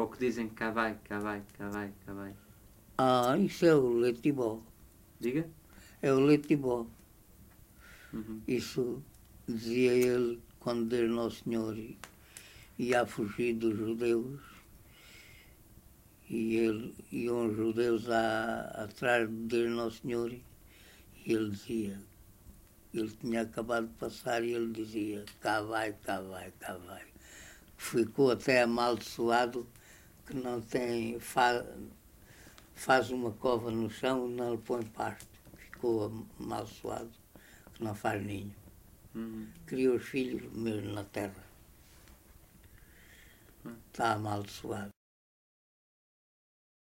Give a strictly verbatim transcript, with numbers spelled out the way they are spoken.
que dizem cá vai, cá vai, cá vai, cá vai. Ah, isso é o Letibó. Diga? É o Letibó. Uhum. Isso dizia ele quando Deus Nosso Senhor ia a fugir dos judeus. E ele, iam os judeus a, atrás de Deus Nosso Senhor. E ele dizia, ele tinha acabado de passar e ele dizia, cá vai, cá vai, cá vai. Ficou até amaldiçoado que não tem, faz, faz uma cova no chão e não lhe põe pasto. Ficou amaldiçoado que não faz ninho. Uhum. Criou os filhos mesmo na terra. Está amaldiçoado.